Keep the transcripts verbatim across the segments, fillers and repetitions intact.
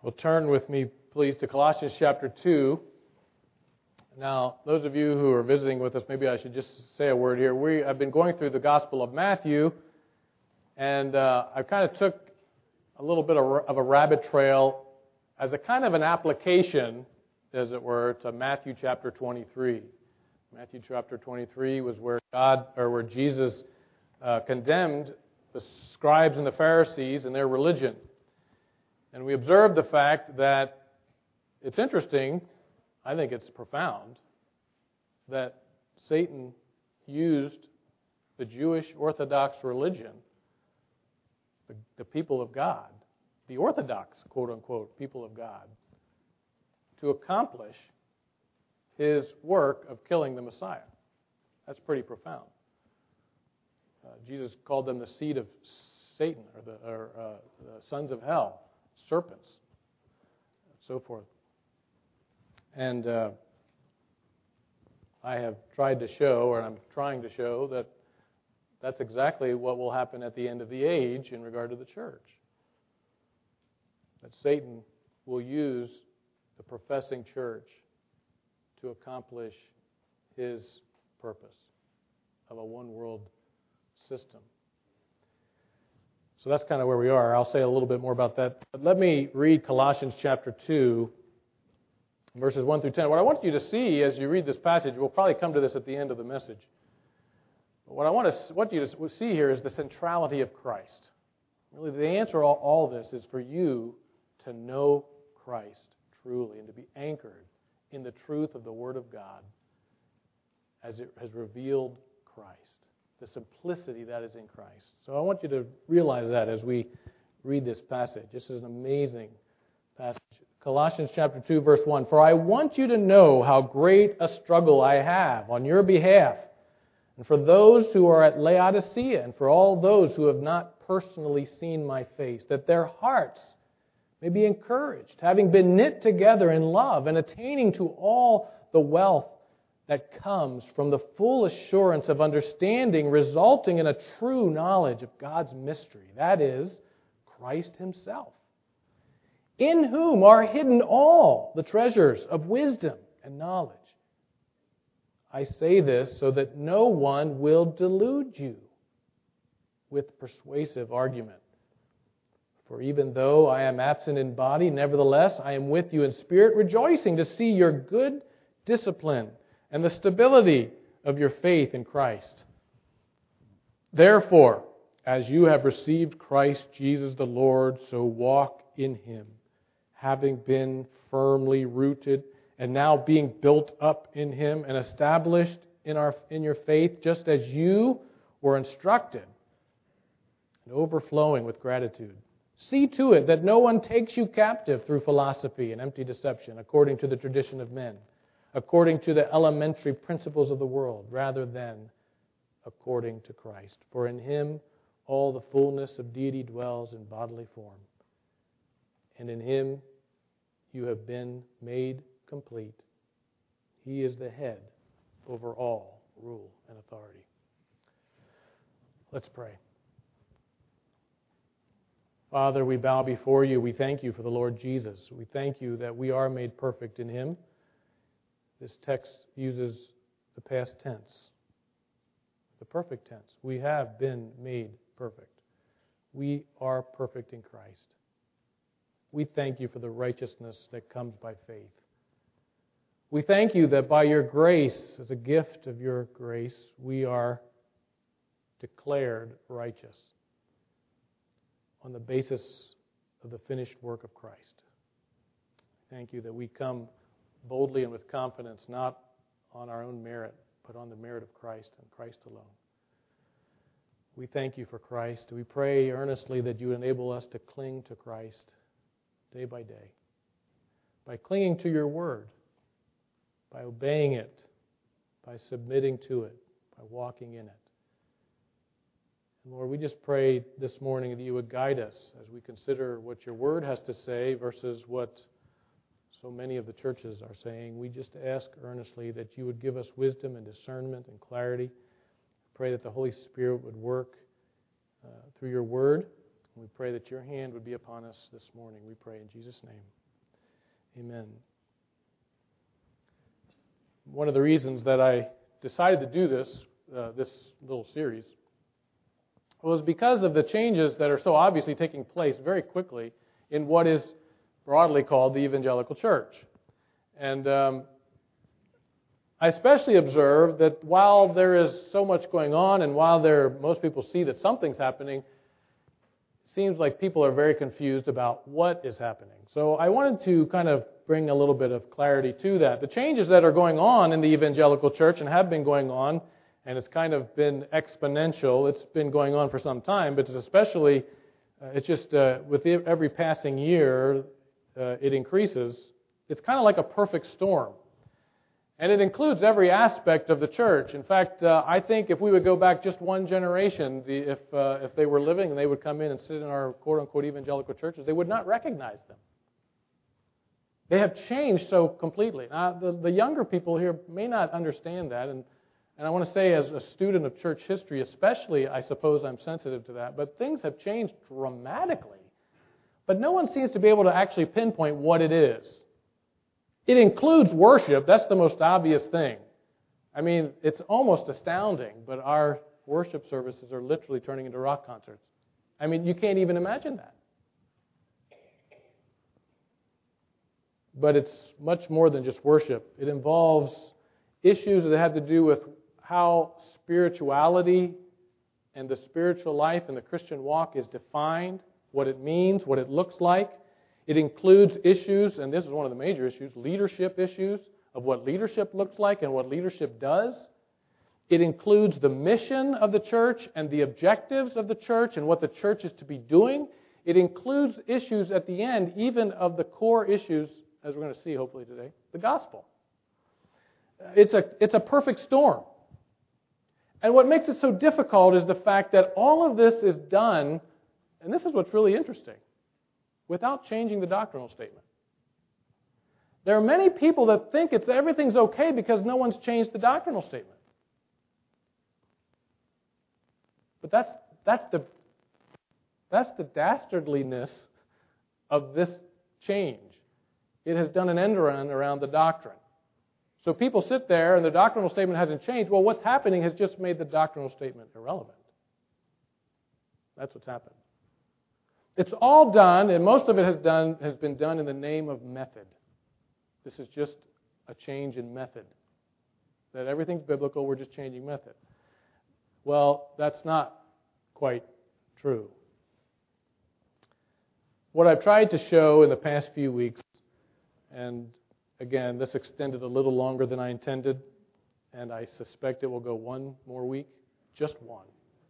Well, turn with me, please, to Colossians chapter two. Now, those of you who are visiting with us, maybe I should just say a word here. We have been going through the Gospel of Matthew, and uh, I kind of took a little bit of, of a rabbit trail as a kind of an application, as it were, to Matthew chapter twenty-three. Matthew chapter twenty-three was where God, or where Jesus uh, condemned the scribes and the Pharisees and their religion. And we observed the fact that it's interesting, I think it's profound, that Satan used the Jewish Orthodox religion, the, the people of God, the Orthodox, quote-unquote, people of God, to accomplish his work of killing the Messiah. That's pretty profound. Uh, Jesus called them the seed of Satan, or the, or, uh, the sons of hell, serpents, so forth. And uh, I have tried to show, or I'm trying to show, that that's exactly what will happen at the end of the age in regard to the church. That Satan will use the professing church to accomplish his purpose of a one-world system. So that's kind of where we are. I'll say a little bit more about that. But let me read Colossians chapter two, verses one through ten. What I want you to see as you read this passage, we'll probably come to this at the end of the message. But what I want, to, want you to see here is the centrality of Christ. Really, the answer to all, all this is for you to know Christ truly and to be anchored in the truth of the Word of God as it has revealed Christ. The simplicity that is in Christ. So I want you to realize that as we read this passage. This is an amazing passage. Colossians chapter two, verse one. For I want you to know how great a struggle I have on your behalf, and for those who are at Laodicea, and for all those who have not personally seen my face, that their hearts may be encouraged, having been knit together in love, and attaining to all the wealth that comes from the full assurance of understanding, resulting in a true knowledge of God's mystery, that is, Christ Himself, in whom are hidden all the treasures of wisdom and knowledge. I say this so that no one will delude you with persuasive argument. For even though I am absent in body, nevertheless I am with you in spirit, rejoicing to see your good discipline and the stability of your faith in Christ. Therefore, as you have received Christ Jesus the Lord, so walk in Him, having been firmly rooted and now being built up in Him and established in our in your faith, just as you were instructed, and overflowing with gratitude. See to it that no one takes you captive through philosophy and empty deception, according to the tradition of men, according to the elementary principles of the world, rather than according to Christ. For in Him all the fullness of deity dwells in bodily form. And in Him you have been made complete. He is the head over all rule and authority. Let's pray. Father, we bow before you. We thank you for the Lord Jesus. We thank you that we are made perfect in Him. This text uses the past tense, the perfect tense. We have been made perfect. We are perfect in Christ. We thank you for the righteousness that comes by faith. We thank you that by your grace, as a gift of your grace, we are declared righteous on the basis of the finished work of Christ. Thank you that we come boldly and with confidence, not on our own merit, but on the merit of Christ and Christ alone. We thank you for Christ. We pray earnestly that you enable us to cling to Christ day by day, by clinging to your word, by obeying it, by submitting to it, by walking in it. And Lord, we just pray this morning that you would guide us as we consider what your word has to say versus what so many of the churches are saying. We just ask earnestly that you would give us wisdom and discernment and clarity. Pray that the Holy Spirit would work uh, through your word We pray that your hand would be upon us this morning. We pray in Jesus' name. Amen. One of the reasons that I decided to do this, uh, this little series, was because of the changes that are so obviously taking place very quickly in what is broadly called the evangelical church. And um, I especially observe that while there is so much going on and while there most people see that something's happening, it seems like people are very confused about what is happening. So I wanted to kind of bring a little bit of clarity to that. The changes that are going on in the evangelical church and have been going on, and it's kind of been exponential. It's been going on for some time, but it's especially, uh, it's just uh, with every passing year, uh, it increases. It's kind of like a perfect storm. And it includes every aspect of the church. In fact, uh, I think if we would go back just one generation, the, if uh, if they were living and they would come in and sit in our quote-unquote evangelical churches, they would not recognize them. They have changed so completely. Now, the, the younger people here may not understand that, and, and I want to say as a student of church history especially, I suppose I'm sensitive to that, but things have changed dramatically. But no one seems to be able to actually pinpoint what it is. It includes worship. That's the most obvious thing. I mean, it's almost astounding, but our worship services are literally turning into rock concerts. I mean, you can't even imagine that. But it's much more than just worship. It involves issues that have to do with how spirituality and the spiritual life and the Christian walk is defined, what it means, what it looks like. It includes issues, and this is one of the major issues, leadership issues of what leadership looks like and what leadership does. It includes the mission of the church and the objectives of the church and what the church is to be doing. It includes issues at the end, even of the core issues, as we're going to see hopefully today, the gospel. It's a, it's a perfect storm. And what makes it so difficult is the fact that all of this is done, and this is what's really interesting, without changing the doctrinal statement. There are many people that think it's everything's okay because no one's changed the doctrinal statement. But that's that's the that's the dastardliness of this change. It has done an end run around the doctrine. So people sit there and the doctrinal statement hasn't changed. Well, what's happening has just made the doctrinal statement irrelevant. That's what's happened. It's all done, and most of it has done has been done in the name of method. This is just a change in method. That everything's biblical, we're just changing method. Well, that's not quite true. What I've tried to show in the past few weeks, and again, this extended a little longer than I intended, and I suspect it will go one more week, just one.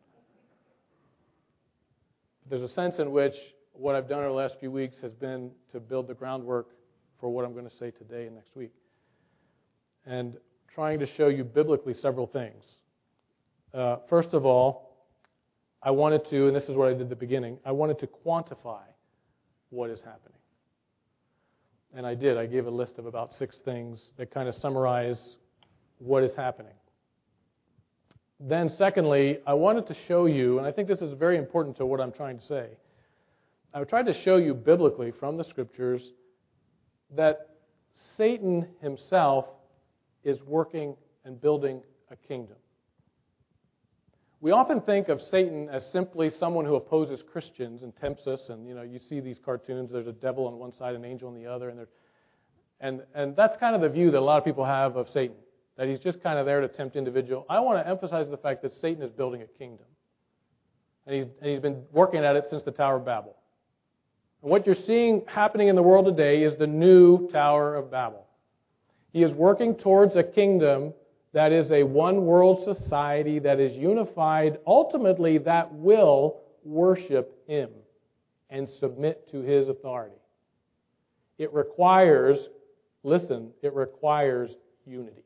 There's a sense in which what I've done over the last few weeks has been to build the groundwork for what I'm going to say today and next week. And trying to show you biblically several things. Uh, first of all, I wanted to, and this is what I did at the beginning, I wanted to quantify what is happening. And I did. I gave a list of about six things that kind of summarize what is happening. Then secondly, I wanted to show you, and I think this is very important to what I'm trying to say, I tried to show you biblically from the Scriptures that Satan himself is working and building a kingdom. We often think of Satan as simply someone who opposes Christians and tempts us, and you know, you see these cartoons, there's a devil on one side, an angel on the other, and and and that's kind of the view that a lot of people have of Satan. That he's just kind of there to tempt individual. I want to emphasize the fact that Satan is building a kingdom. And he's, and he's been working at it since the Tower of Babel. And what you're seeing happening in the world today is the new Tower of Babel. He is working towards a kingdom that is a one-world society that is unified, ultimately that will worship him and submit to his authority. It requires, listen, it requires unity.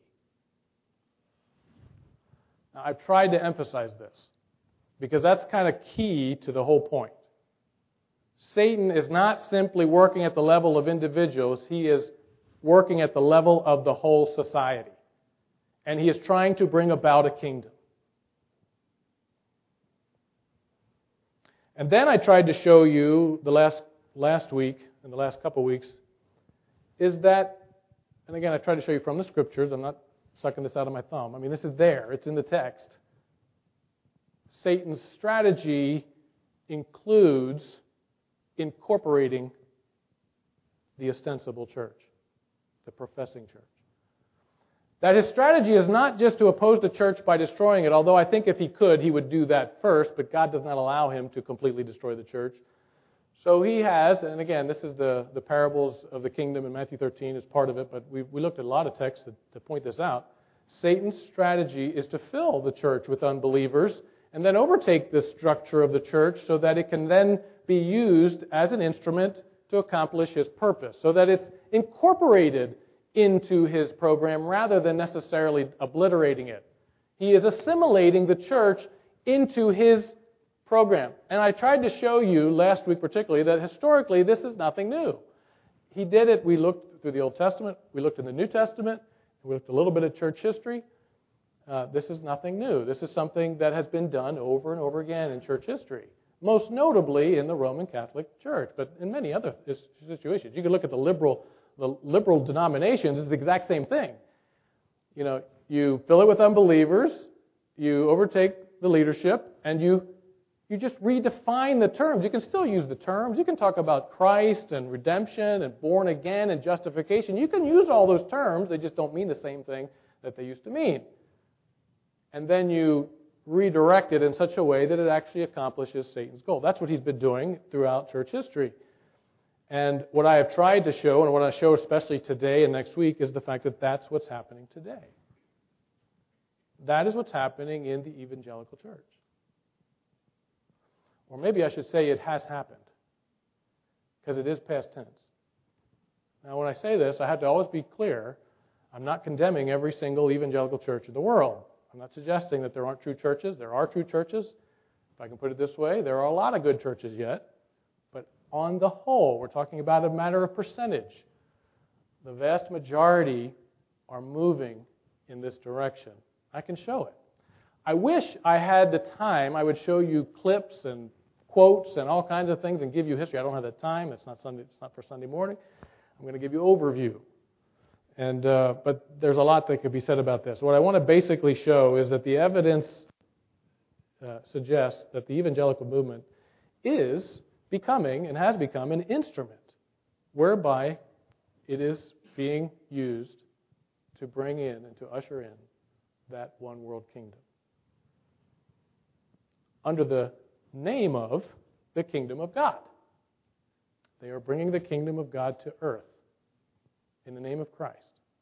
Now, I've tried to emphasize this because that's kind of key to the whole point. Satan is not simply working at the level of individuals. He is working at the level of the whole society. And he is trying to bring about a kingdom. And then I tried to show you the last last week, and the last couple weeks, is that, and again, I tried to show you from the Scriptures. I'm not sucking this out of my thumb. I mean, this is there. It's in the text. Satan's strategy includes incorporating the ostensible church, the professing church. That his strategy is not just to oppose the church by destroying it, although I think if he could, he would do that first, but God does not allow him to completely destroy the church. So he has, and again, this is the, the parables of the kingdom in Matthew thirteen is part of it, but we, we looked at a lot of texts to, to point this out. Satan's strategy is to fill the church with unbelievers and then overtake the structure of the church so that it can then be used as an instrument to accomplish his purpose, so that it's incorporated into his program rather than necessarily obliterating it. He is assimilating the church into his program. And I tried to show you last week particularly that historically this is nothing new. He did it, we looked through the Old Testament, we looked in the New Testament, we looked a little bit at church history. Uh, this is nothing new. This is something that has been done over and over again in church history. Most notably in the Roman Catholic Church, but in many other situations. You can look at the liberal the liberal denominations, it's the exact same thing. You know, you fill it with unbelievers, you overtake the leadership, and you you just redefine the terms. You can still use the terms. You can talk about Christ and redemption and born again and justification. You can use all those terms. They just don't mean the same thing that they used to mean. And then you redirect it in such a way that it actually accomplishes Satan's goal. That's what he's been doing throughout church history. And what I have tried to show, and what I show especially today and next week, is the fact that that's what's happening today. That is what's happening in the evangelical church. Or maybe I should say it has happened, because it is past tense. Now, when I say this, I have to always be clear. I'm not condemning every single evangelical church in the world. I'm not suggesting that there aren't true churches. There are true churches. If I can put it this way, there are a lot of good churches yet. But on the whole, we're talking about a matter of percentage. The vast majority are moving in this direction. I can show it. I wish I had the time. I would show you clips and quotes and all kinds of things and give you history. I don't have that time. It's not Sunday. It's not for Sunday morning. I'm going to give you overview. And uh, but there's a lot that could be said about this. What I want to basically show is that the evidence uh, suggests that the evangelical movement is becoming and has become an instrument whereby it is being used to bring in and to usher in that one world kingdom under the name of the kingdom of God. They are bringing the kingdom of God to earth in the name of Christ.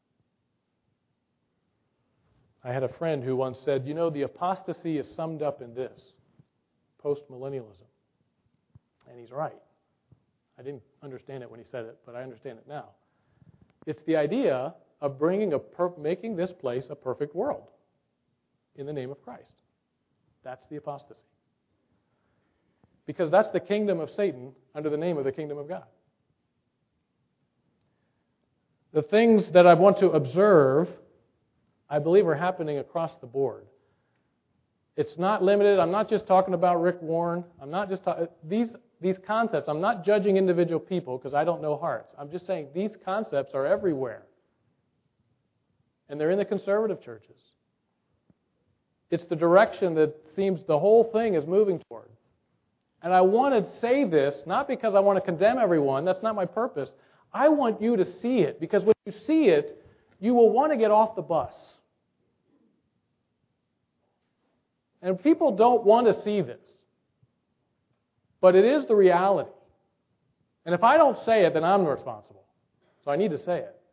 I had a friend who once said, you know, the apostasy is summed up in this, postmillennialism. And he's right. I didn't understand it when he said it, but I understand it now. It's the idea of bringing a per- making this place a perfect world in the name of Christ. That's the apostasy. Because that's the kingdom of Satan under the name of the kingdom of God. The things that I want to observe, I believe, are happening across the board. It's not limited. I'm not just talking about Rick Warren. I'm not just talking these these concepts. I'm not judging individual people because I don't know hearts. I'm just saying these concepts are everywhere. And they're in the conservative churches. It's the direction that seems the whole thing is moving toward. And I want to say this, not because I want to condemn everyone. That's not my purpose. I want you to see it, because when you see it, you will want to get off the bus. And people don't want to see this. But it is the reality. And if I don't say it, then I'm responsible. So I need to say it.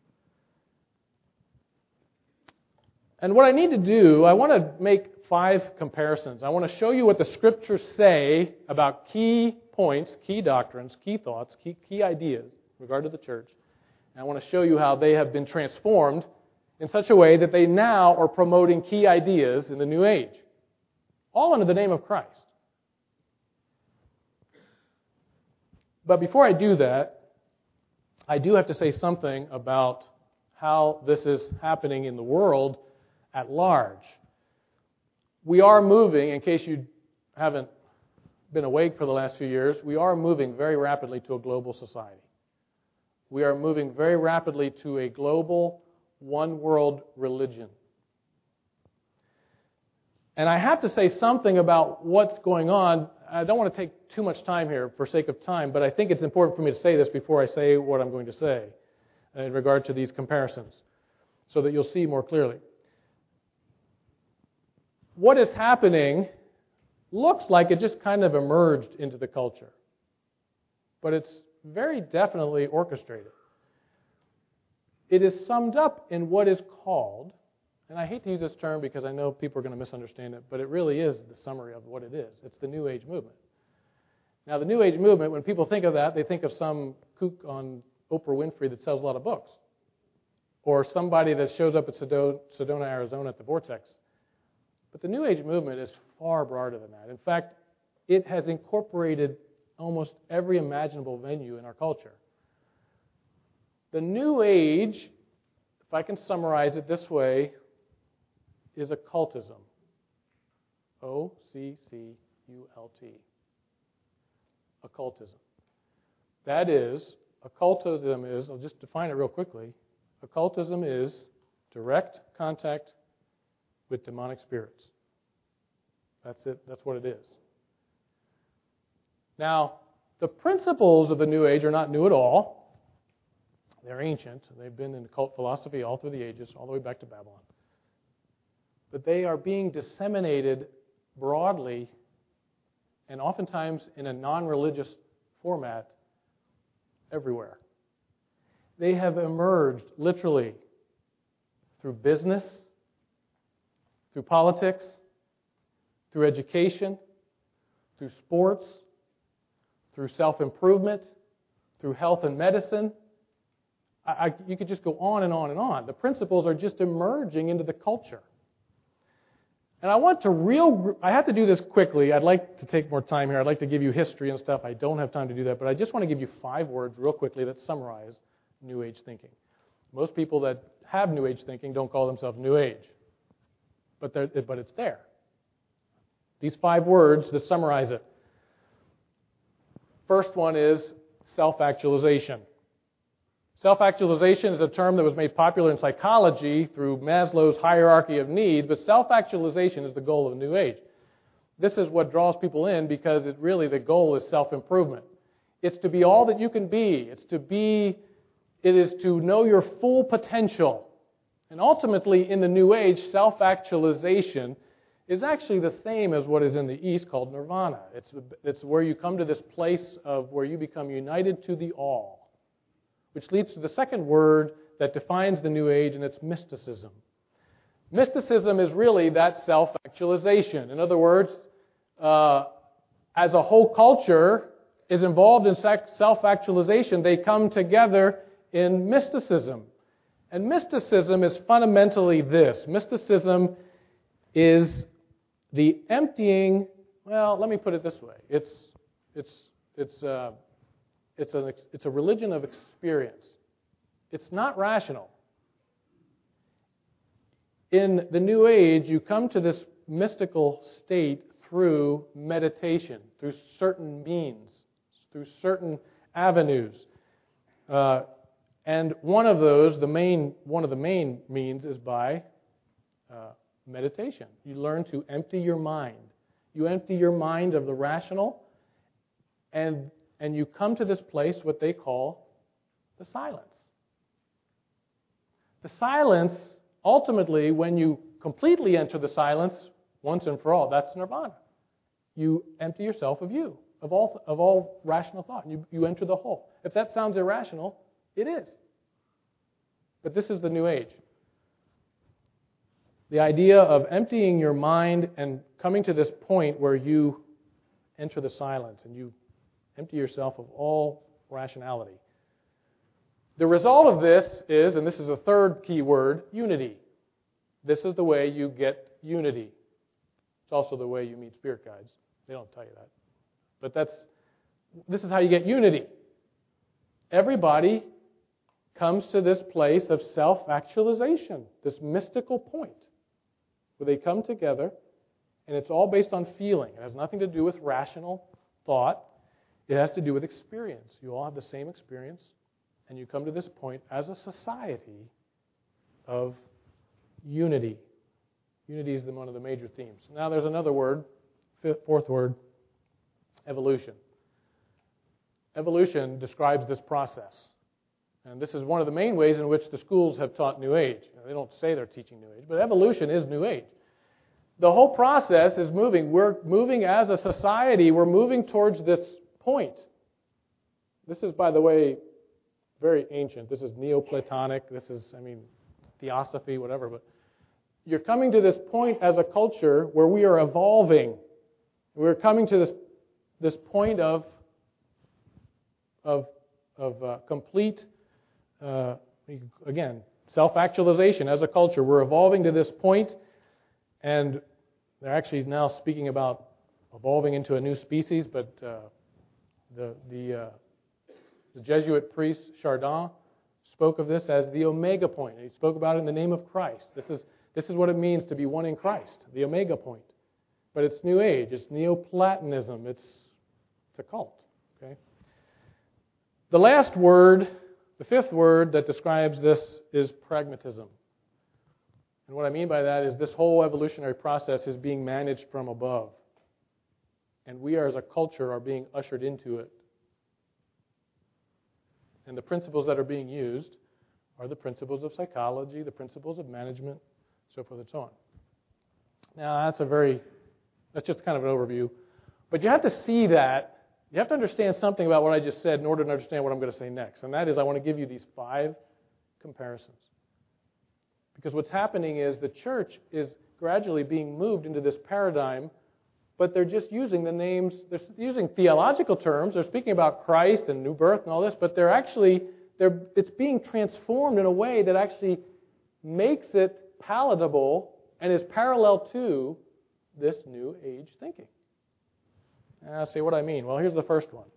And what I need to do, I want to make five comparisons. I want to show you what the Scriptures say about key points, key doctrines, key thoughts, key, key ideas in regard to the church. And I want to show you how they have been transformed in such a way that they now are promoting key ideas in the new age. All under the name of Christ. But before I do that, I do have to say something about how this is happening in the world at large. We are moving, in case you haven't been awake for the last few years, we are moving very rapidly to a global society. We are moving very rapidly to a global, one-world religion. And I have to say something about what's going on. I don't want to take too much time here for sake of time, but I think it's important for me to say this before I say what I'm going to say in regard to these comparisons, so that you'll see more clearly. What is happening looks like it just kind of emerged into the culture, but it's very definitely orchestrated. It is summed up in what is called, and I hate to use this term because I know people are going to misunderstand it, but it really is the summary of what it is. It's the New Age movement. Now, the New Age movement, when people think of that, they think of some kook on Oprah Winfrey that sells a lot of books, or somebody that shows up at Sedona, Sedona, Arizona at the Vortex. But the New Age movement is far broader than that. In fact, it has incorporated almost every imaginable venue in our culture. The New Age, if I can summarize it this way, is occultism. O C C U L T. Occultism. That is, occultism is, I'll just define it real quickly, occultism is direct contact with demonic spirits. That's it. That's what it is. Now, the principles of the New Age are not new at all. They're ancient. They've been in occult philosophy all through the ages, all the way back to Babylon. But they are being disseminated broadly and oftentimes in a non-religious format everywhere. They have emerged literally through business, through politics, through education, through sports, through self-improvement, through health and medicine. I, I, you could just go on and on and on. The principles are just emerging into the culture. And I want to real, I have to do this quickly. I'd like to take more time here. I'd like to give you history and stuff. I don't have time to do that, but I just want to give you five words real quickly that summarize New Age thinking. Most people that have New Age thinking don't call themselves New Age, but, but it's there. These five words that summarize it. First one is self-actualization. Self-actualization is a term that was made popular in psychology through Maslow's hierarchy of needs, but self-actualization is the goal of the New Age. This is what draws people in because it really the goal is self-improvement. It's to be all that you can be. It's to be, it is to know your full potential. And ultimately, in the New Age, self-actualization is actually the same as what is in the East called nirvana. It's, it's where you come to this place of where you become united to the all, which leads to the second word that defines the New Age, and it's mysticism. Mysticism is really that self-actualization. In other words, uh, as a whole culture is involved in self-actualization, they come together in mysticism. And mysticism is fundamentally this. Mysticism is the emptying, well, let me put it this way. It's, it's, it's, uh, It's a, it's a religion of experience. It's not rational. In the New Age, you come to this mystical state through meditation, through certain means, through certain avenues. Uh, and one of those, the main, one of the main means is by uh, meditation. You learn to empty your mind. You empty your mind of the rational, and And you come to this place, what they call the silence. The silence, ultimately, when you completely enter the silence, once and for all, that's nirvana. You empty yourself of you, of all of all rational thought. You, you enter the whole. If that sounds irrational, it is. But this is the New Age. The idea of emptying your mind and coming to this point where you enter the silence and you empty yourself of all rationality. The result of this is, and this is a third key word, unity. This is the way you get unity. It's also the way you meet spirit guides. They don't tell you that. But that's this is how you get unity. Everybody comes to this place of self-actualization, this mystical point, where they come together, and it's all based on feeling. It has nothing to do with rational thought. It has to do with experience. You all have the same experience, and you come to this point as a society of unity. Unity is the, one of the major themes. Now there's another word, fifth, fourth word, evolution. Evolution describes this process. And this is one of the main ways in which the schools have taught New Age. You know, they don't say they're teaching New Age, but evolution is New Age. The whole process is moving. We're moving as a society. We're moving towards this point. This is, by the way, very ancient. This is Neoplatonic. This is, I mean, theosophy, whatever. But you're coming to this point as a culture where we are evolving. We're coming to this this point of of of uh, complete, uh, again, self-actualization as a culture. We're evolving to this point, and they're actually now speaking about evolving into a new species. But uh, the the uh, the Jesuit priest Chardin spoke of this as the Omega point. He spoke about it in the name of Christ. This is this is what it means to be one in Christ, the Omega point. But it's New Age. It's Neoplatonism. It's it's a cult. Okay. The last word, the fifth word that describes this is pragmatism. And what I mean by that is this whole evolutionary process is being managed from above. And we are, as a culture, are being ushered into it. And the principles that are being used are the principles of psychology, the principles of management, so forth and so on. Now, that's a very, that's just kind of an overview. But you have to see that. You have to understand something about what I just said in order to understand what I'm going to say next. And that is, I want to give you these five comparisons. Because what's happening is the church is gradually being moved into this paradigm, but they're just using the names, they're using theological terms, they're speaking about Christ and new birth and all this, but they're actually, they're, it's being transformed in a way that actually makes it palatable and is parallel to this New Age thinking. And I'll say what I mean. Well, here's the first one.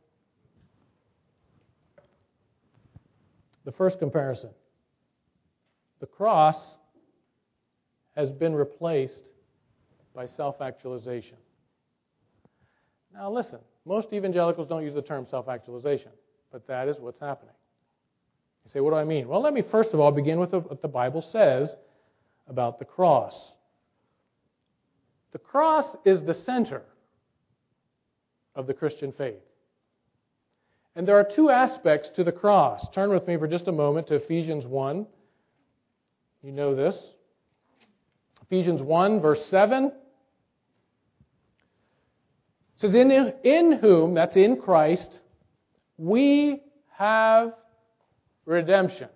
The first comparison. The cross has been replaced by self-actualization. Now listen, most evangelicals don't use the term self-actualization, but that is what's happening. You say, what do I mean? Well, let me first of all begin with what the Bible says about the cross. The cross is the center of the Christian faith. And there are two aspects to the cross. Turn with me for just a moment to Ephesians one. You know this. Ephesians one, verse seven. It says, in, in whom, that's in Christ, we have redemption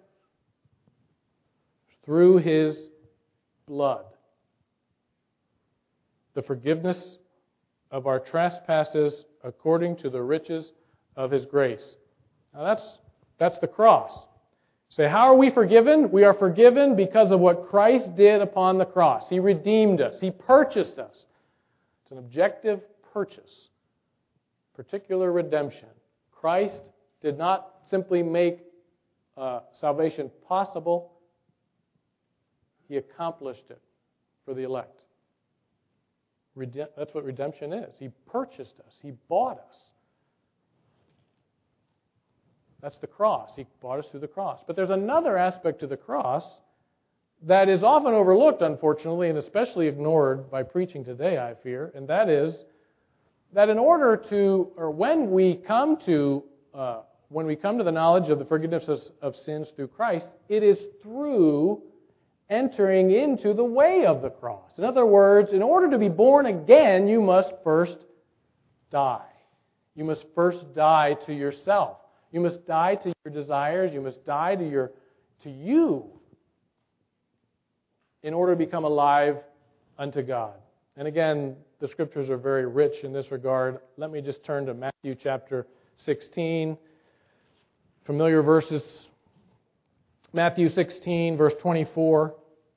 through His blood, the forgiveness of our trespasses according to the riches of His grace. Now that's that's the cross. Say, how are we forgiven? We are forgiven because of what Christ did upon the cross. He redeemed us. He purchased us. It's an objective purchase, particular redemption. Christ did not simply make uh, salvation possible. He accomplished it for the elect. Rede- that's what redemption is. He purchased us. He bought us. That's the cross. He bought us through the cross. But there's another aspect to the cross that is often overlooked, unfortunately, and especially ignored by preaching today, I fear, and that is that in order to, or when we come to, uh, when we come to the knowledge of the forgiveness of, of sins through Christ, it is through entering into the way of the cross. In other words, in order to be born again, you must first die. You must first die to yourself. You must die to your desires. You must die to your to you in order to become alive unto God. And again, the Scriptures are very rich in this regard. Let me just turn to Matthew chapter sixteen. Familiar verses. Matthew sixteen, verse twenty-four.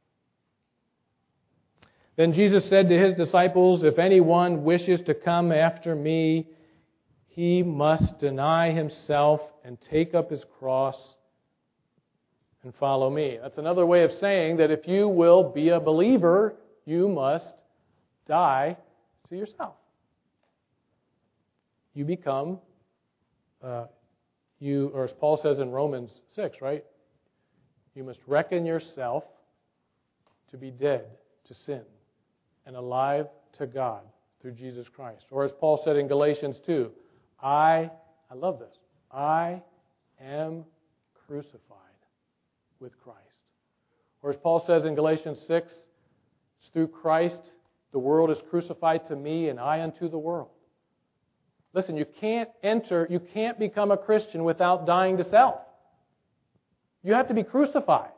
Then Jesus said to His disciples, if anyone wishes to come after me, he must deny himself and take up his cross and follow me. That's another way of saying that if you will be a believer, you must die to yourself. you become, uh, you, or as Paul says in Romans six, right? You must reckon yourself to be dead to sin and alive to God through Jesus Christ. Or as Paul said in Galatians two, I, I love this, I am crucified with Christ. Or as Paul says in Galatians six, it's through Christ the world is crucified to me and I unto the world. Listen, you can't enter, you can't become a Christian without dying to self. You have to be crucified.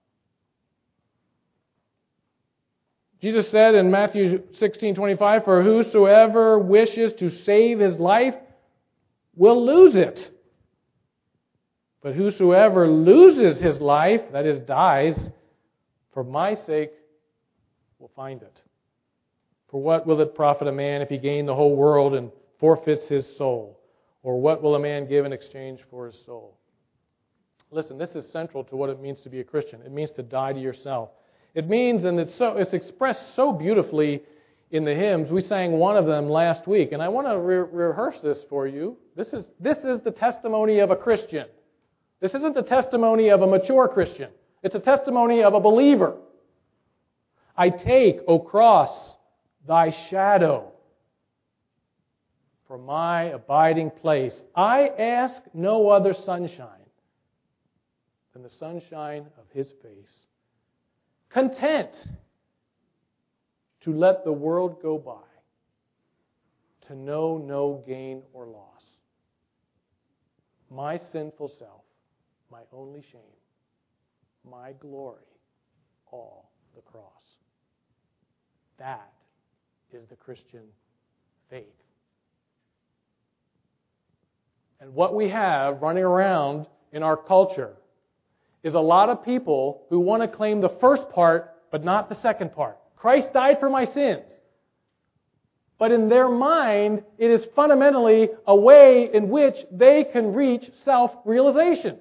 Jesus said in Matthew sixteen twenty-five, for whosoever wishes to save his life will lose it. But whosoever loses his life, that is, dies, for my sake, will find it. For what will it profit a man if he gain the whole world and forfeits his soul? Or what will a man give in exchange for his soul? Listen, this is central to what it means to be a Christian. It means to die to yourself. It means, and it's so it's expressed so beautifully in the hymns. We sang one of them last week, and I want to re- rehearse this for you. This is this is the testimony of a Christian. This isn't the testimony of a mature Christian. It's a testimony of a believer. I take, O cross, thy shadow for my abiding place. I ask no other sunshine than the sunshine of his face. Content to let the world go by, to know no gain or loss. My sinful self, my only shame, my glory, all the cross. That is the Christian faith. And what we have running around in our culture is a lot of people who want to claim the first part, but not the second part. Christ died for my sins. But in their mind, it is fundamentally a way in which they can reach self-realization.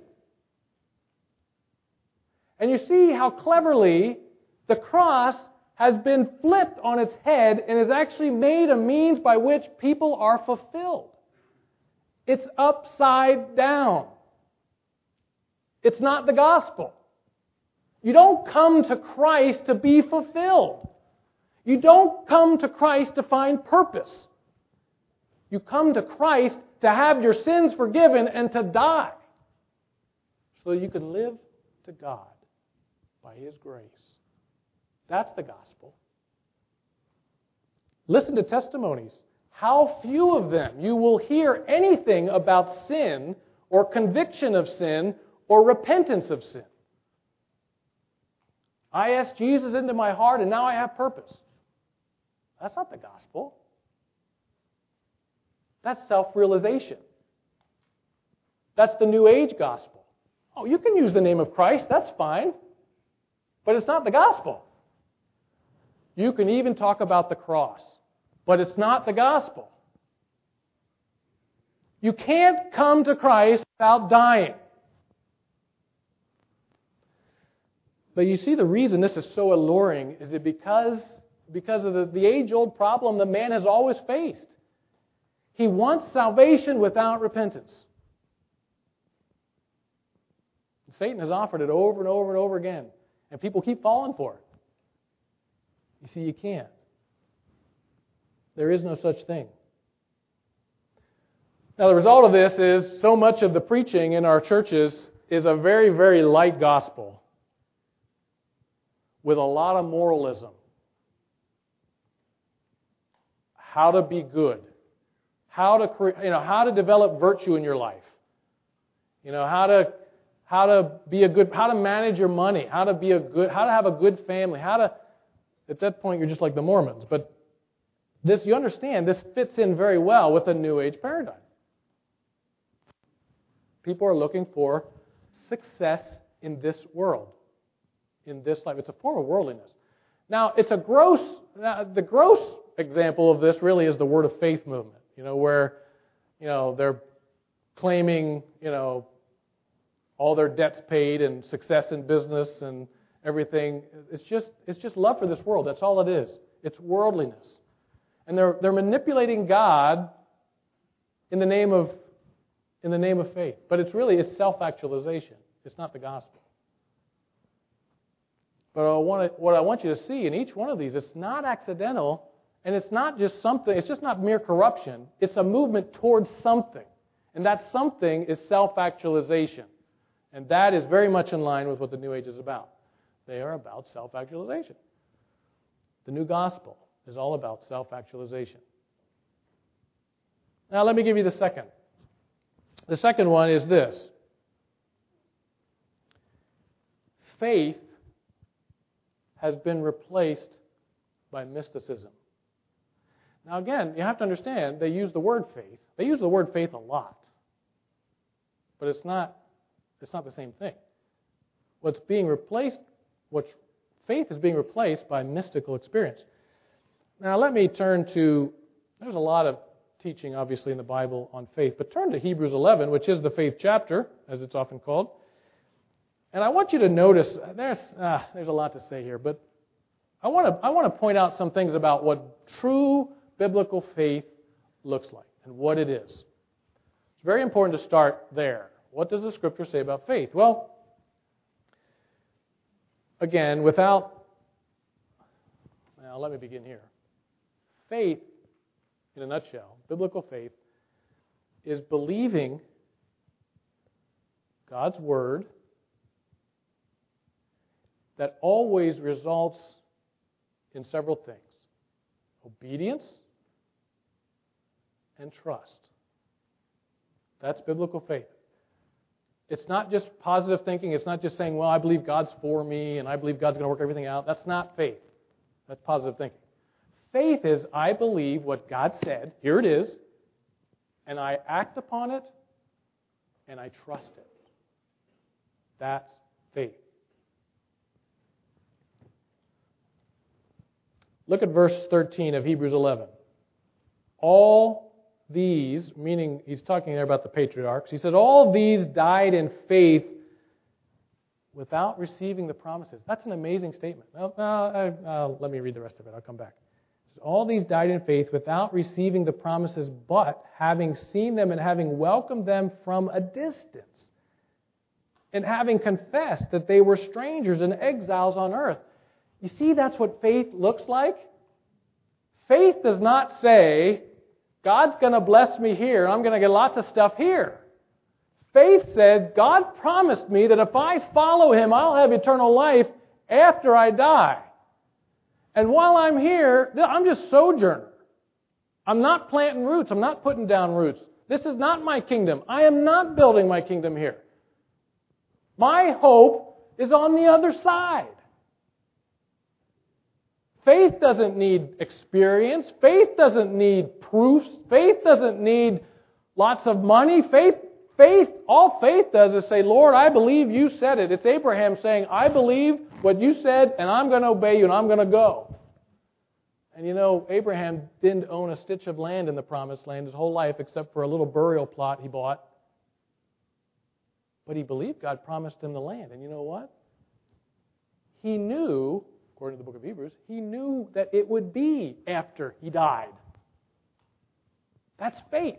And you see how cleverly the cross has been flipped on its head and is actually made a means by which people are fulfilled. It's upside down. It's not the gospel. You don't come to Christ to be fulfilled. You don't come to Christ to find purpose. You come to Christ to have your sins forgiven and to die so that you can live to God by His grace. That's the gospel. Listen to testimonies. How few of them you will hear anything about sin or conviction of sin or repentance of sin. I asked Jesus into my heart and now I have purpose. That's not the gospel. That's self-realization. That's the New Age gospel. Oh, you can use the name of Christ, that's fine. But it's not the gospel. You can even talk about the cross, but it's not the gospel. You can't come to Christ without dying. But you see the reason this is so alluring is it because, because of the, the age-old problem that man has always faced. He wants salvation without repentance. Satan has offered it over and over and over again, and people keep falling for it. You see, you can't. There is no such thing. Now, the result of this is so much of the preaching in our churches is a very, very light gospel with a lot of moralism. How to be good. How to cre- you know, how to develop virtue in your life. You know, how to how to be a good how to manage your money, how to be a good how to have a good family, how to at that point you're just like the Mormons. But this you understand, this fits in very well with a New Age paradigm. People are looking for success in this world. In this life. It's a form of worldliness. Now, it's a gross, now, the gross example of this really is the Word of Faith movement, you know, where, you know, they're claiming, you know, all their debts paid and success in business and everything. It's just, it's just love for this world. That's all it is. It's worldliness. And they're, they're manipulating God in the name of in the name of faith. But it's really it's self-actualization. It's not the gospel. But I want to, what I want you to see in each one of these, it's not accidental, and it's not just something, it's just not mere corruption. It's a movement towards something. And that something is self-actualization. And that is very much in line with what the New Age is about. They are about self-actualization. The new gospel is all about self-actualization. Now let me give you the second. The second one is this. Faith has been replaced by mysticism. Now again, you have to understand, they use the word faith. They use the word faith a lot. But it's not, it's not the same thing. What's being replaced, what faith is being replaced by mystical experience. Now let me turn to, there's a lot of teaching obviously in the Bible on faith, but turn to Hebrews eleven, which is the faith chapter, as it's often called. And I want you to notice, there's ah, there's a lot to say here, but I want to I want to point out some things about what true biblical faith looks like and what it is. It's very important to start there. What does the Scripture say about faith? Well, again, without, now let me begin here. Faith, in a nutshell, biblical faith, is believing God's Word that always results in several things: obedience and trust. That's biblical faith. It's not just positive thinking. It's not just saying, well, I believe God's for me and I believe God's going to work everything out. That's not faith. That's positive thinking. Faith is, I believe what God said, here it is, and I act upon it and I trust it. That's faith. Look at verse thirteen of Hebrews eleven. All these, meaning he's talking there about the patriarchs, he said, all these died in faith without receiving the promises. That's an amazing statement. Well, uh, uh, let me read the rest of it. I'll come back. It says, all these died in faith without receiving the promises, but having seen them and having welcomed them from a distance, and having confessed that they were strangers and exiles on earth. You see, that's what faith looks like. Faith does not say, God's going to bless me here, I'm going to get lots of stuff here. Faith said, God promised me that if I follow Him, I'll have eternal life after I die. And while I'm here, I'm just sojourner. I'm not planting roots. I'm not putting down roots. This is not my kingdom. I am not building my kingdom here. My hope is on the other side. Faith doesn't need experience. Faith doesn't need proofs. Faith doesn't need lots of money. Faith, faith, all faith does is say, Lord, I believe you said it. It's Abraham saying, I believe what you said, and I'm going to obey you, and I'm going to go. And you know, Abraham didn't own a stitch of land in the Promised Land his whole life, except for a little burial plot he bought. But he believed God promised him the land. And you know what? He knew, according to the book of Hebrews, he knew that it would be after he died. That's faith.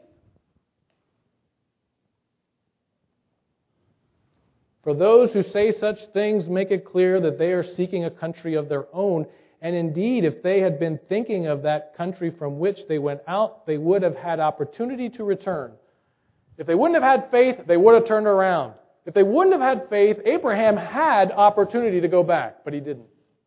For those who say such things make it clear that they are seeking a country of their own. And indeed, if they had been thinking of that country from which they went out, they would have had opportunity to return. If they wouldn't have had faith, they would have turned around. If they wouldn't have had faith, Abraham had opportunity to go back, but he didn't.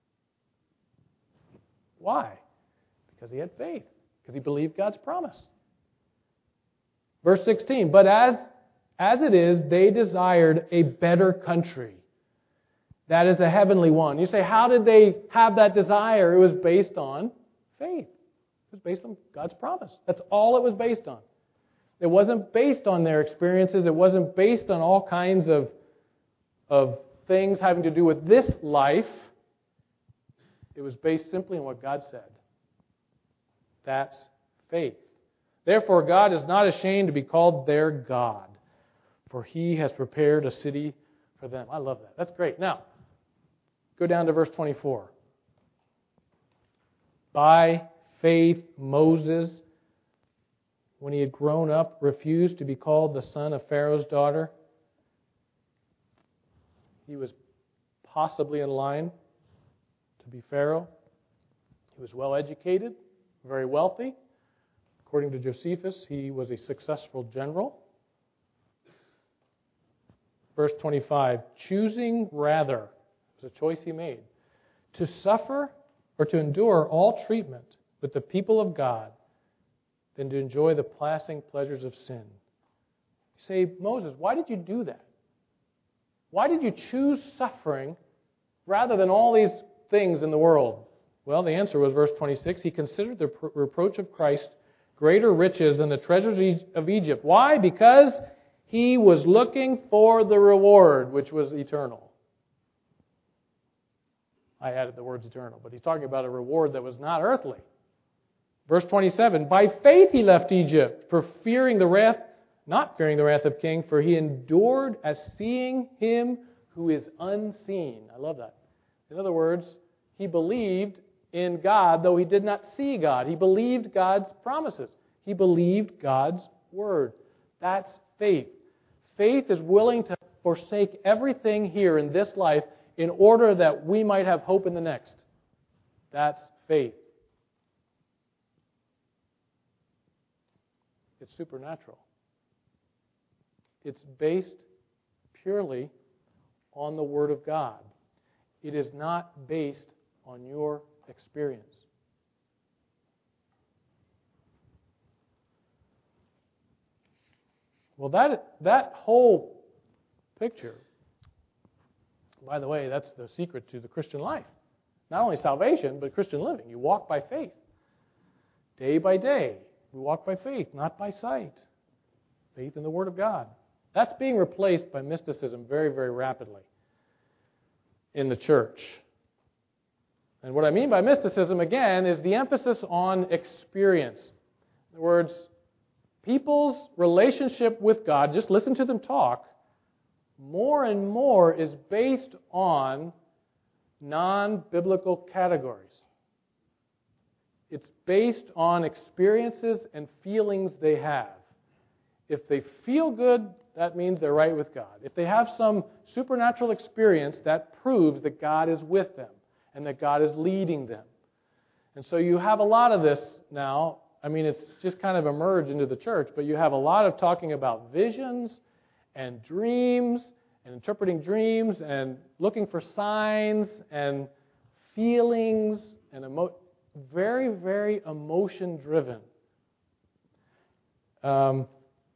Why? Because he had faith. Because he believed God's promise. Verse sixteen, but as, as it is, they desired a better country. That is a heavenly one. You say, how did they have that desire? It was based on faith. It was based on God's promise. That's all it was based on. It wasn't based on their experiences. It wasn't based on all kinds of, of things having to do with this life. It was based simply on what God said. That's faith. Therefore, God is not ashamed to be called their God, for He has prepared a city for them. I love that. That's great. Now, go down to verse twenty-four. By faith, Moses, when he had grown up, refused to be called the son of Pharaoh's daughter. He was possibly in line to be Pharaoh. He was well educated, very wealthy. According to Josephus, he was a successful general. Verse twenty-five, choosing rather, it was a choice he made, to suffer or to endure all treatment with the people of God than to enjoy the passing pleasures of sin. You say, Moses, why did you do that? Why did you choose suffering rather than all these things in the world? Well, the answer was verse twenty-six, he considered the reproach of Christ greater riches than the treasures of Egypt. Why? Because he was looking for the reward, which was eternal. I added the words eternal, but he's talking about a reward that was not earthly. Verse twenty-seven, by faith he left Egypt, for fearing the wrath, not fearing the wrath of king, for he endured as seeing him who is unseen. I love that. In other words, he believed in God, though he did not see God. He believed God's promises. He believed God's word. That's faith. Faith is willing to forsake everything here in this life in order that we might have hope in the next. That's faith. It's supernatural. It's based purely on the Word of God. It is not based on your experience. Well, that, that whole picture, by the way, that's the secret to the Christian life. Not only salvation, but Christian living. You walk by faith. Day by day, we walk by faith, not by sight. Faith in the Word of God. That's being replaced by mysticism very, very rapidly in the church. And what I mean by mysticism, again, is the emphasis on experience. In other words, people's relationship with God, just listen to them talk, more and more is based on non-biblical categories. It's based on experiences and feelings they have. If they feel good, that means they're right with God. If they have some supernatural experience, that proves that God is with them and that God is leading them. And so you have a lot of this now. I mean, it's just kind of emerged into the church, but you have a lot of talking about visions and dreams and interpreting dreams and looking for signs and feelings and emo- very, very emotion-driven. Um,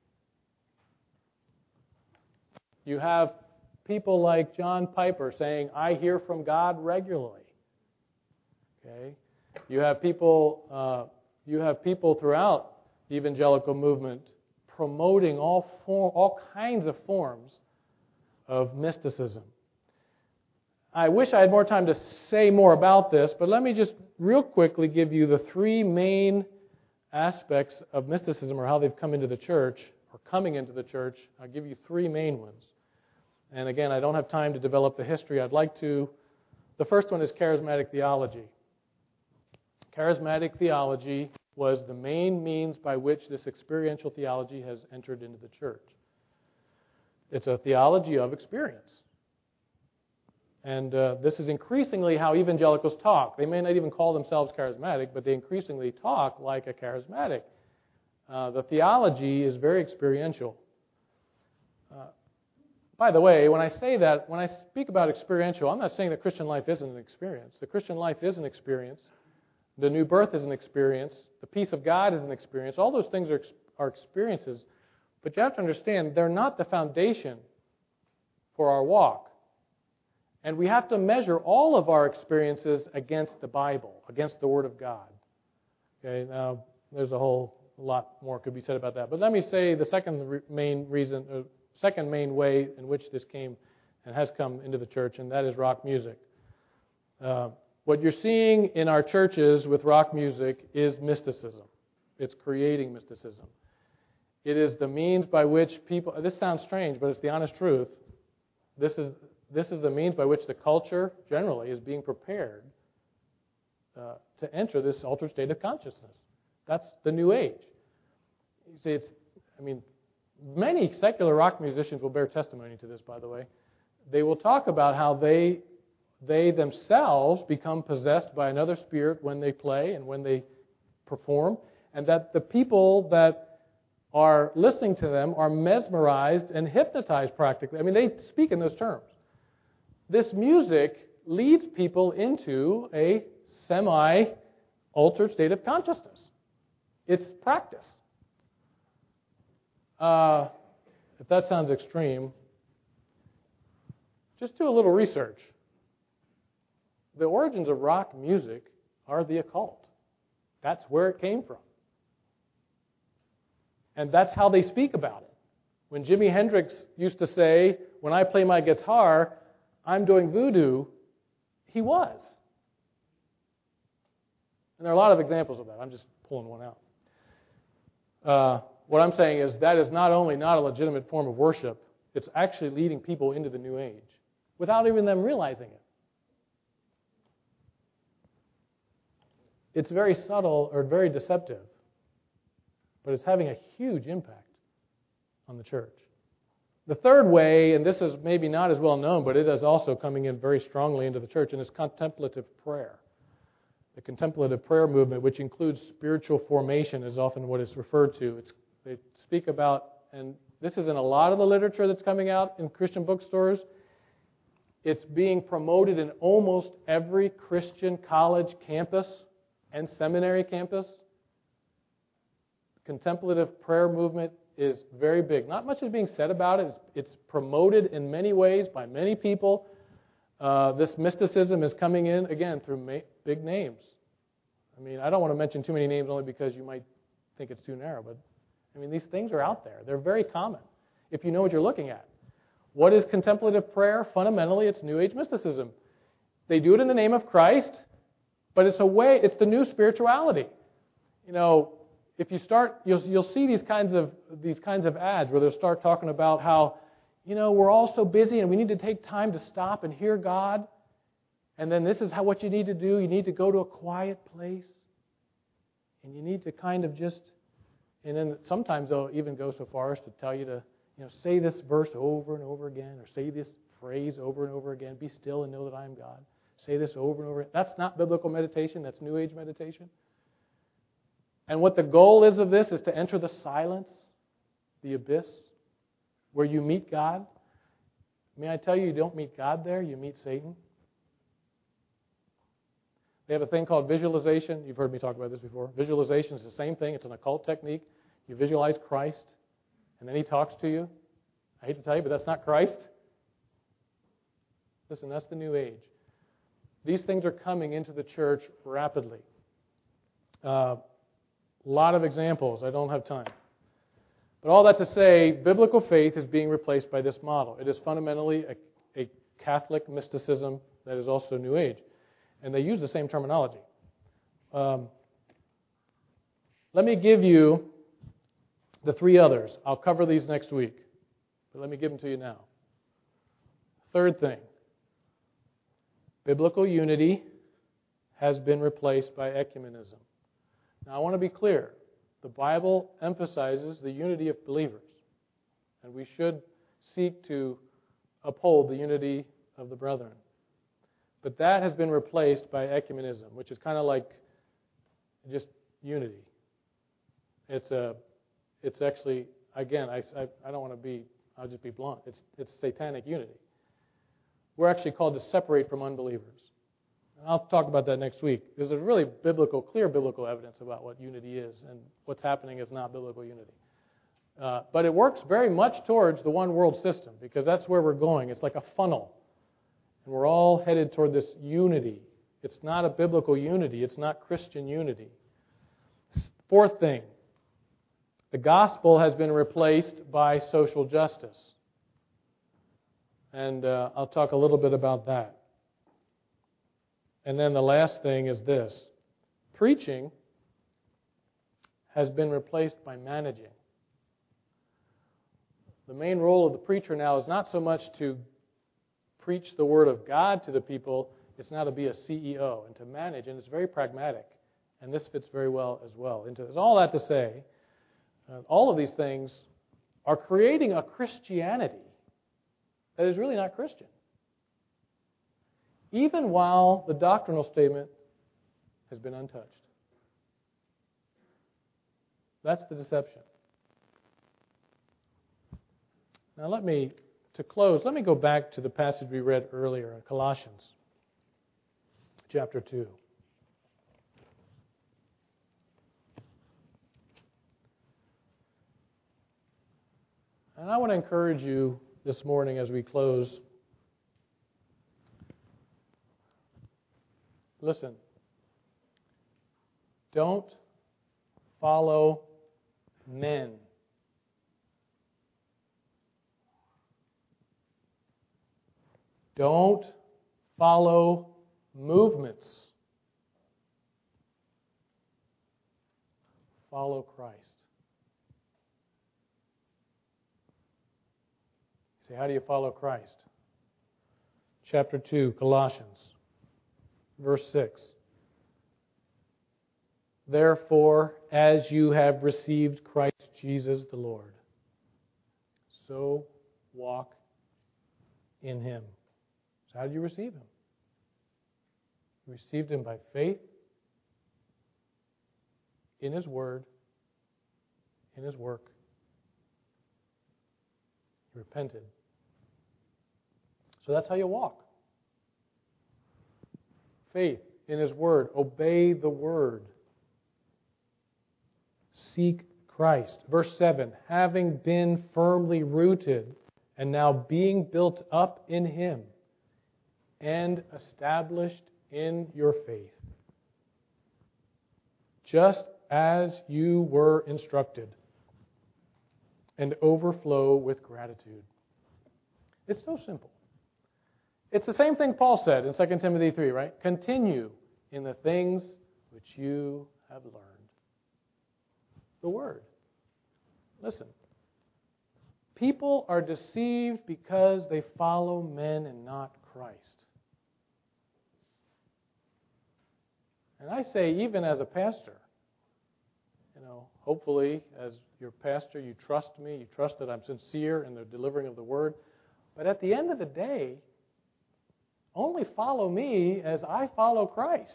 you have people like John Piper saying, I hear from God regularly. Okay? You have people... Uh, You have people throughout the evangelical movement promoting all form, all kinds of forms of mysticism. I wish I had more time to say more about this, but let me just real quickly give you the three main aspects of mysticism, or how they've come into the church, or coming into the church. I'll give you three main ones. And again, I don't have time to develop the history. I'd like to. The first one is charismatic theology. Charismatic theology was the main means by which this experiential theology has entered into the church. It's a theology of experience. And uh, this is increasingly how evangelicals talk. They may not even call themselves charismatic, but they increasingly talk like a charismatic. Uh, the theology is very experiential. Uh, by the way, when I say that, when I speak about experiential, I'm not saying that Christian life isn't an experience. The Christian life is an experience. The new birth is an experience. The peace of God is an experience. All those things are, are experiences. But you have to understand, they're not the foundation for our walk. And we have to measure all of our experiences against the Bible, against the Word of God. Okay, now there's a whole lot more could be said about that. But let me say the second main reason, uh, second main way in which this came and has come into the church, and that is rock music. Uh, What you're seeing in our churches with rock music is mysticism. It's creating mysticism. It is the means by which people, this sounds strange, but it's the honest truth. This is, this is the means by which the culture generally is being prepared uh, to enter this altered state of consciousness. That's the new age. You see, it's, I mean, many secular rock musicians will bear testimony to this, by the way. They will talk about how they they themselves become possessed by another spirit when they play and when they perform, and that the people that are listening to them are mesmerized and hypnotized practically. I mean, they speak in those terms. This music leads people into a semi-altered state of consciousness. It's practice. Uh, if that sounds extreme, just do a little research. The origins of rock music are the occult. That's where it came from. And that's how they speak about it. When Jimi Hendrix used to say, when I play my guitar, I'm doing voodoo, he was. And there are a lot of examples of that. I'm just pulling one out. Uh, what I'm saying is that is not only not a legitimate form of worship, it's actually leading people into the New Age without even them realizing it. It's very subtle or very deceptive, but it's having a huge impact on the church. The third way, and this is maybe not as well known, but it is also coming in very strongly into the church, and it's contemplative prayer. The contemplative prayer movement, which includes spiritual formation, is often what it's referred to. It's, they speak about, and this is in a lot of the literature that's coming out in Christian bookstores. It's being promoted in almost every Christian college campus and seminary campus. Contemplative prayer movement is very big. Not much is being said about it. It's, it's promoted in many ways by many people. Uh, this mysticism is coming in, again, through ma- big names. I mean, I don't want to mention too many names only because you might think it's too narrow, but I mean, these things are out there. They're very common if you know what you're looking at. What is contemplative prayer? Fundamentally, it's New Age mysticism. They do it in the name of Christ, but it's a way, it's the new spirituality. You know, if you start, you'll, you'll see these kinds of these kinds of ads where they'll start talking about how, you know, we're all so busy and we need to take time to stop and hear God. And then this is how what you need to do. You need to go to a quiet place. And you need to kind of just, and then sometimes they'll even go so far as to tell you to, you know, say this verse over and over again, or say this phrase over and over again. Be still and know that I am God. Say this over and over. That's not biblical meditation. That's New Age meditation. And what the goal is of this is to enter the silence, the abyss, where you meet God. May I tell you, you don't meet God there, you meet Satan. They have a thing called visualization. You've heard me talk about this before. Visualization is the same thing. It's an occult technique. You visualize Christ, and then He talks to you. I hate to tell you, but that's not Christ. Listen, that's the New Age. These things are coming into the church rapidly. Uh, a lot of examples. I don't have time. But all that to say, biblical faith is being replaced by this model. It is fundamentally a, a Catholic mysticism that is also New Age. And they use the same terminology. Um, let me give you the three others. I'll cover these next week. But let me give them to you now. Third thing. Biblical unity has been replaced by ecumenism. Now, I want to be clear. The Bible emphasizes the unity of believers, and we should seek to uphold the unity of the brethren. But that has been replaced by ecumenism, which is kind of like just unity. It's a, it's actually, again, I, I, I don't want to be, I'll just be blunt. It's, it's satanic unity. We're actually called to separate from unbelievers. And I'll talk about that next week. There's a really biblical, clear biblical evidence about what unity is, and what's happening is not biblical unity. Uh, but it works very much towards the one world system, because that's where we're going. It's like a funnel. And we're all headed toward this unity. It's not a biblical unity. It's not Christian unity. Fourth thing, the gospel has been replaced by social justice. And uh, I'll talk a little bit about that. And then the last thing is this. Preaching has been replaced by managing. The main role of the preacher now is not so much to preach the Word of God to the people. It's now to be a C E O and to manage. And it's very pragmatic. And this fits very well as well into this. All that to say, Uh, all of these things are creating a Christianity that is really not Christian. Even while the doctrinal statement has been untouched. That's the deception. Now let me, to close, let me go back to the passage we read earlier in Colossians chapter two. And I want to encourage you this morning as we close. Listen, don't follow men. Don't follow movements. Follow Christ. You say, how do you follow Christ? Chapter two, Colossians, verse six. Therefore, as you have received Christ Jesus the Lord, so walk in Him. So how did you receive Him? You received Him by faith in His Word, in His work. You repented. So that's how you walk. Faith in His Word. Obey the Word. Seek Christ. Verse seven, having been firmly rooted and now being built up in Him and established in your faith, just as you were instructed, and overflow with gratitude. It's so simple. It's the same thing Paul said in Second Timothy three, right? Continue in the things which you have learned. The Word. Listen. People are deceived because they follow men and not Christ. And I say, even as a pastor, you know, hopefully as your pastor, you trust me, you trust that I'm sincere in the delivering of the Word. But at the end of the day, only follow me as I follow Christ.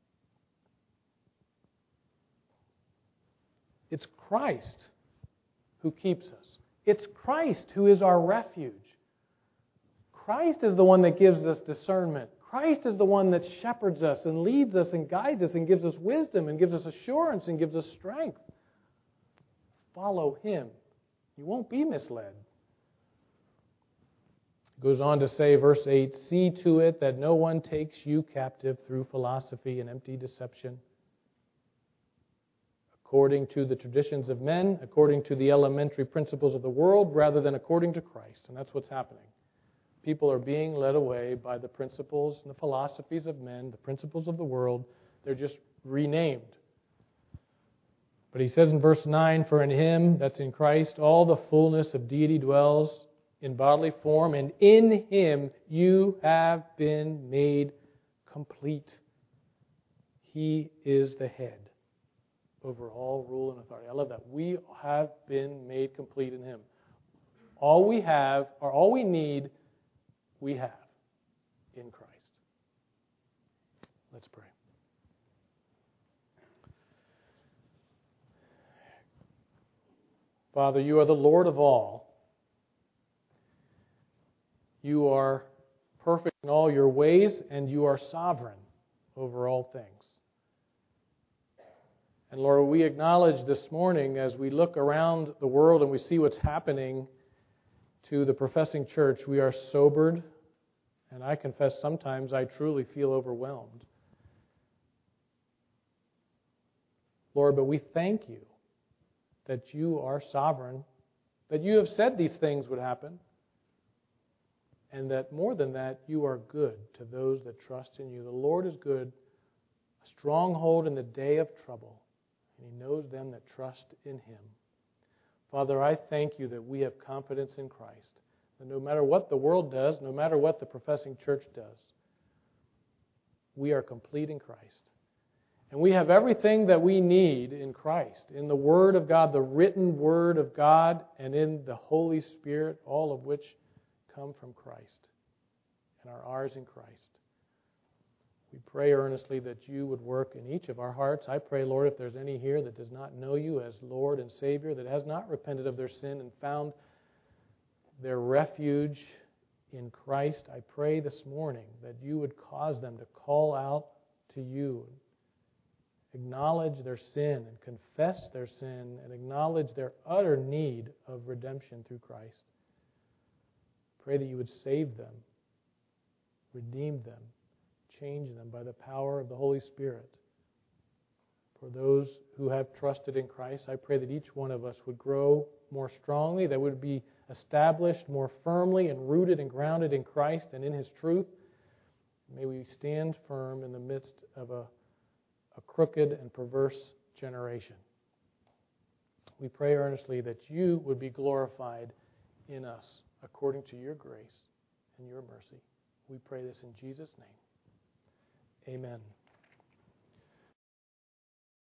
It's Christ who keeps us. It's Christ who is our refuge. Christ is the one that gives us discernment. Christ is the one that shepherds us and leads us and guides us and gives us wisdom and gives us assurance and gives us strength. Follow Him. You won't be misled. It goes on to say, verse eight, see to it that no one takes you captive through philosophy and empty deception, according to the traditions of men, according to the elementary principles of the world, rather than according to Christ. And that's what's happening. People are being led away by the principles and the philosophies of men, the principles of the world. They're just renamed. But he says in verse nine, for in Him, that's in Christ, all the fullness of deity dwells in bodily form, and in Him you have been made complete. He is the head over all rule and authority. I love that. We have been made complete in Him. All we have, or all we need, we have in Christ. Let's pray. Father, You are the Lord of all. You are perfect in all Your ways, and You are sovereign over all things. And Lord, we acknowledge this morning as we look around the world and we see what's happening to the professing church, we are sobered, and I confess sometimes I truly feel overwhelmed. Lord, but we thank You that You are sovereign, that You have said these things would happen, and that more than that, You are good to those that trust in You. The Lord is good, a stronghold in the day of trouble, and He knows them that trust in Him. Father, I thank You that we have confidence in Christ, that no matter what the world does, no matter what the professing church does, we are complete in Christ. And we have everything that we need in Christ, in the Word of God, the written Word of God, and in the Holy Spirit, all of which come from Christ and are ours in Christ. We pray earnestly that you would work in each of our hearts. I pray, Lord, if there's any here that does not know you as Lord and Savior, that has not repented of their sin and found their refuge in Christ, I pray this morning that you would cause them to call out to you, acknowledge their sin and confess their sin and acknowledge their utter need of redemption through Christ. Pray that you would save them, redeem them, change them by the power of the Holy Spirit. For those who have trusted in Christ, I pray that each one of us would grow more strongly, that would be established more firmly and rooted and grounded in Christ and in His truth. May we stand firm in the midst of a, a crooked and perverse generation. We pray earnestly that you would be glorified in us according to your grace and your mercy. We pray this in Jesus' name. Amen.